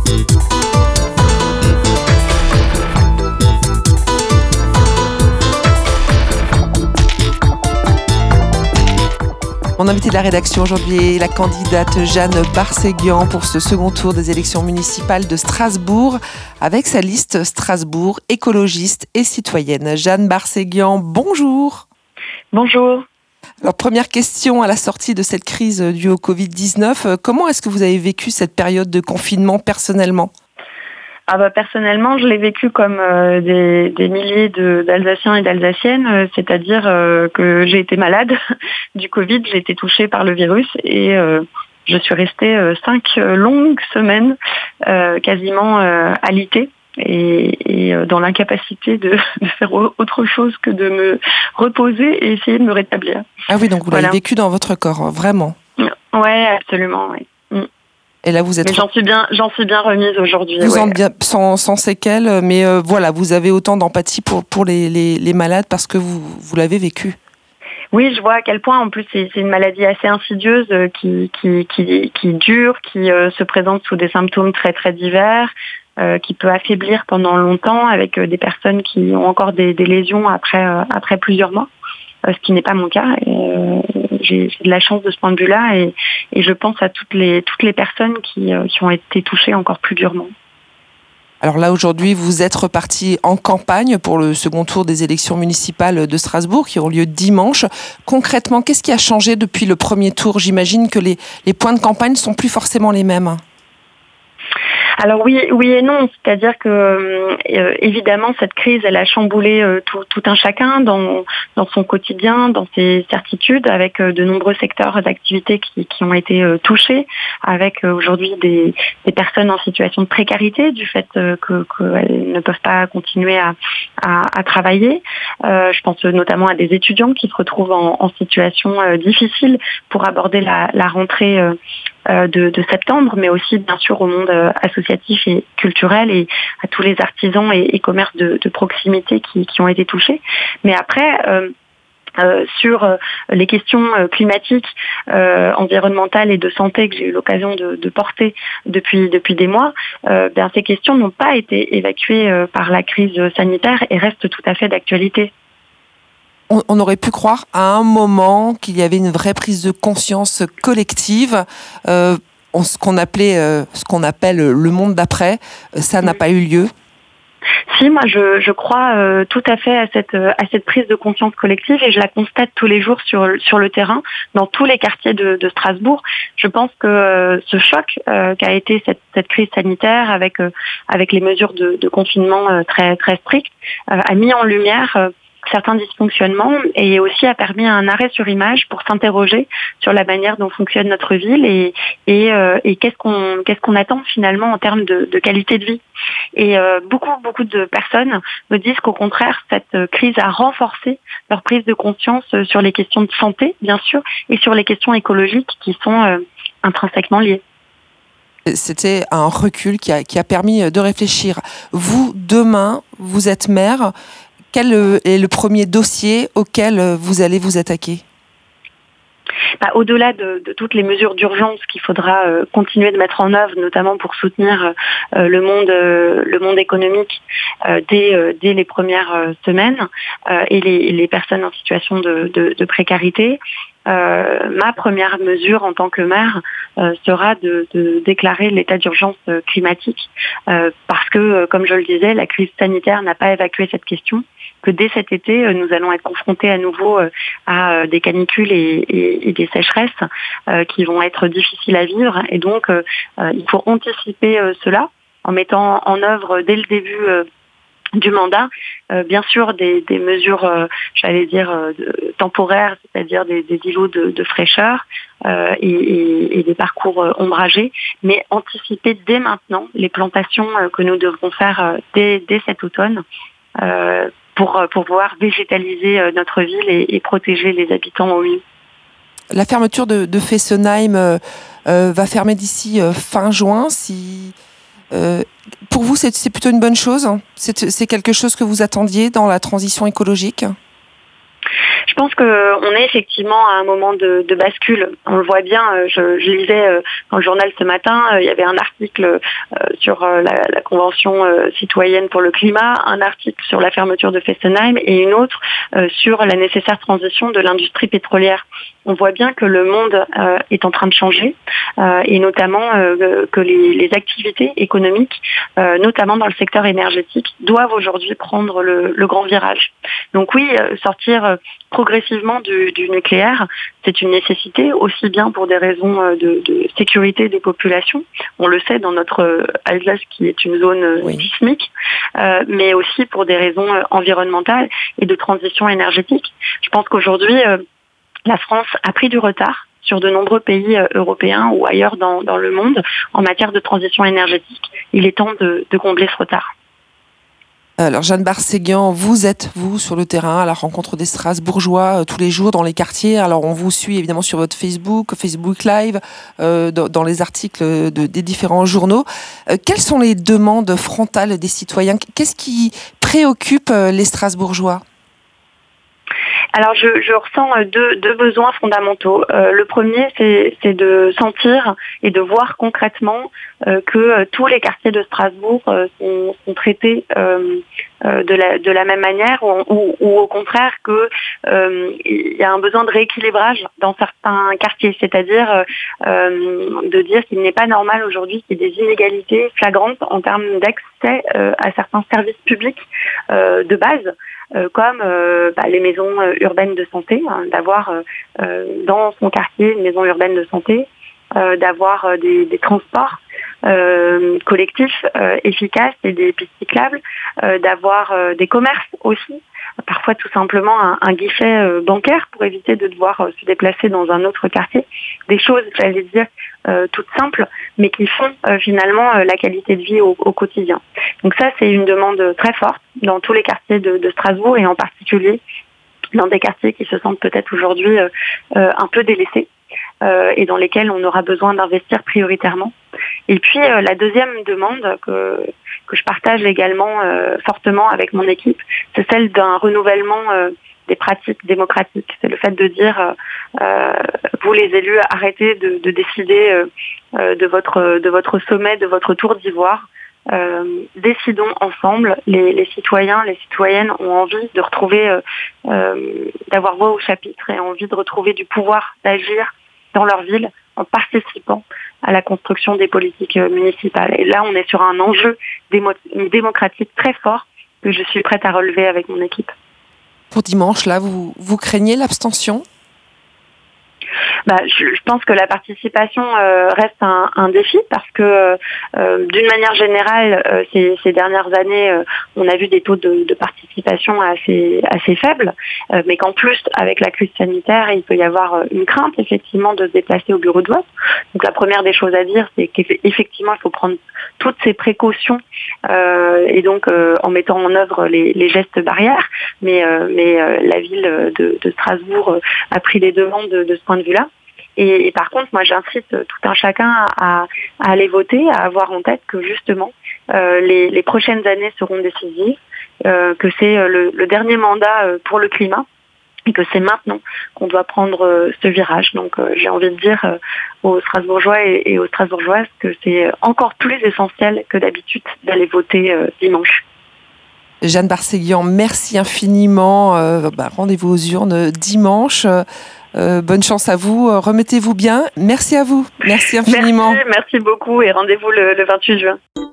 Mon invité de la rédaction aujourd'hui est la candidate Jeanne Barséguian pour ce second tour des élections municipales de Strasbourg avec sa liste Strasbourg écologiste et citoyenne. Jeanne Barséguian, bonjour. Bonjour. Alors, première question à la sortie de cette crise due au Covid-19, comment est-ce que vous avez vécu cette période de confinement personnellement ? Personnellement, je l'ai vécu comme des milliers d'Alsaciens et d'Alsaciennes, c'est-à-dire que j'ai été malade du Covid, j'ai été touchée par le virus et je suis restée 5 longues semaines quasiment alitée et dans l'incapacité de faire autre chose que de me reposer et essayer de me rétablir. Ah oui, donc vous l'avez vécu dans votre corps, vraiment ? Ouais, absolument, oui. Et là, vous êtes... Mais j'en suis bien remise aujourd'hui. Vous en bien, sans séquelles, mais voilà, vous avez autant d'empathie pour les malades parce que vous l'avez vécu. Oui, je vois à quel point, en plus, c'est une maladie assez insidieuse qui dure, qui se présente sous des symptômes très, très divers, qui peut affaiblir pendant longtemps avec des personnes qui ont encore des lésions après plusieurs mois. Ce qui n'est pas mon cas. J'ai de la chance de ce point de vue-là et je pense à toutes les personnes qui ont été touchées encore plus durement. Alors là, aujourd'hui, vous êtes reparti en campagne pour le second tour des élections municipales de Strasbourg qui auront lieu dimanche. Concrètement, qu'est-ce qui a changé depuis le premier tour ? J'imagine que les points de campagne ne sont plus forcément les mêmes. Alors oui et non, c'est-à-dire que évidemment cette crise elle a chamboulé tout un chacun dans son quotidien, dans ses certitudes, avec de nombreux secteurs d'activité qui ont été touchés, avec aujourd'hui des personnes en situation de précarité du fait qu'elles ne peuvent pas continuer à travailler. Je pense notamment à des étudiants qui se retrouvent en situation difficile pour aborder la rentrée de septembre, mais aussi bien sûr au monde associatif et culturel et à tous les artisans et commerces de proximité qui ont été touchés. Mais après, sur les questions climatiques, environnementales et de santé que j'ai eu l'occasion de porter depuis des mois, ces questions n'ont pas été évacuées par la crise sanitaire et restent tout à fait d'actualité. On aurait pu croire à un moment qu'il y avait une vraie prise de conscience collective, ce qu'on appelle le monde d'après. Ça n'a pas eu lieu. Si, moi je crois tout à fait à cette prise de conscience collective et je la constate tous les jours sur le terrain, dans tous les quartiers de Strasbourg. Je pense que ce choc qu'a été cette crise sanitaire avec les mesures de confinement très, très strictes a mis en lumière certains dysfonctionnements et aussi a permis un arrêt sur image pour s'interroger sur la manière dont fonctionne notre ville et qu'est-ce qu'on attend finalement en termes de qualité de vie. Et beaucoup de personnes me disent qu'au contraire, cette crise a renforcé leur prise de conscience sur les questions de santé, bien sûr, et sur les questions écologiques qui sont intrinsèquement liées. C'était un recul qui a permis de réfléchir. Vous, demain, vous êtes maire. Quel est le premier dossier auquel vous allez vous attaquer ? Au-delà de toutes les mesures d'urgence qu'il faudra continuer de mettre en œuvre, notamment pour soutenir le monde économique dès les premières semaines et les personnes en situation de précarité, ma première mesure en tant que maire sera de déclarer l'état d'urgence climatique parce que, comme je le disais, la crise sanitaire n'a pas évacué cette question, que dès cet été, nous allons être confrontés à nouveau à des canicules et des sécheresses qui vont être difficiles à vivre. Et donc, il faut anticiper cela en mettant en œuvre dès le début du mandat, bien sûr des mesures, temporaires, c'est-à-dire des îlots de fraîcheur et des parcours ombragés, mais anticiper dès maintenant les plantations que nous devrons faire dès cet automne pour pouvoir végétaliser notre ville et protéger les habitants au mieux. La fermeture de Fessenheim va fermer d'ici fin juin. Pour vous, c'est plutôt une bonne chose ? C'est quelque chose que vous attendiez dans la transition écologique ? Je pense qu'on est effectivement à un moment de bascule. On le voit bien. Je lisais dans le journal ce matin, il y avait un article sur la Convention citoyenne pour le climat, un article sur la fermeture de Fessenheim et une autre sur la nécessaire transition de l'industrie pétrolière. On voit bien que le monde est en train de changer et notamment que les activités économiques, notamment dans le secteur énergétique, doivent aujourd'hui prendre le grand virage. Donc oui, sortir progressivement du nucléaire, c'est une nécessité, aussi bien pour des raisons de sécurité des populations, on le sait dans notre Alsace qui est une zone sismique, mais aussi pour des raisons environnementales et de transition énergétique. Je pense qu'aujourd'hui, la France a pris du retard sur de nombreux pays européens ou ailleurs dans le monde en matière de transition énergétique. Il est temps de combler ce retard. Alors Jeanne Barséguian, vous êtes, vous, sur le terrain, à la rencontre des Strasbourgeois tous les jours dans les quartiers. Alors on vous suit évidemment sur votre Facebook Live, dans les articles des différents journaux. Quelles sont les demandes frontales des citoyens ? Qu'est-ce qui préoccupe les Strasbourgeois ? Alors je ressens deux besoins fondamentaux. Le premier, c'est de sentir et de voir concrètement que tous les quartiers de Strasbourg sont traités de la même manière ou au contraire qu'il y a un besoin de rééquilibrage dans certains quartiers, c'est-à-dire de dire qu'il n'est pas normal aujourd'hui qu'il y ait des inégalités flagrantes en termes d'accès à certains services publics de base, comme les maisons urbaines de santé, d'avoir dans son quartier une maison urbaine de santé, d'avoir des transports collectifs efficaces et des pistes cyclables, d'avoir des commerces aussi, parfois tout simplement un guichet bancaire pour éviter de devoir se déplacer dans un autre quartier. Des choses, j'allais dire, toutes simples, mais qui font finalement la qualité de vie au quotidien. Donc ça, c'est une demande très forte dans tous les quartiers de Strasbourg et en particulier dans des quartiers qui se sentent peut-être aujourd'hui un peu délaissés et dans lesquels on aura besoin d'investir prioritairement. Et puis la deuxième demande que je partage également fortement avec mon équipe, c'est celle d'un renouvellement des pratiques démocratiques. C'est le fait de dire, vous les élus, arrêtez de décider de votre sommet, de votre tour d'ivoire. Décidons ensemble. Les citoyens, les citoyennes ont envie de retrouver, d'avoir voix au chapitre et ont envie de retrouver du pouvoir d'agir dans leur ville en participant à la construction des politiques municipales. Et là, on est sur un enjeu démocratique très fort que je suis prête à relever avec mon équipe. Pour dimanche, là, vous craignez l'abstention ? Je pense que la participation reste un défi parce que d'une manière générale, ces dernières années, on a vu des taux de participation assez faibles, mais qu'en plus, avec la crise sanitaire, il peut y avoir une crainte effectivement de se déplacer au bureau de vote. Donc la première des choses à dire, c'est qu'effectivement, il faut prendre toutes ces précautions et donc en mettant en œuvre les gestes barrières, mais la ville de Strasbourg a pris les demandes de ce point de vue-là. Et par contre, moi, j'incite tout un chacun à aller voter, à avoir en tête que justement, les prochaines années seront décisives, que c'est le dernier mandat pour le climat et que c'est maintenant qu'on doit prendre ce virage. Donc, j'ai envie de dire aux Strasbourgeois et aux Strasbourgeoises que c'est encore plus essentiel que d'habitude d'aller voter dimanche. Jeanne Barséguian, merci infiniment. Rendez-vous aux urnes dimanche. Bonne chance à vous. Remettez-vous bien. Merci à vous. Merci infiniment. Merci beaucoup et rendez-vous le 28 juin.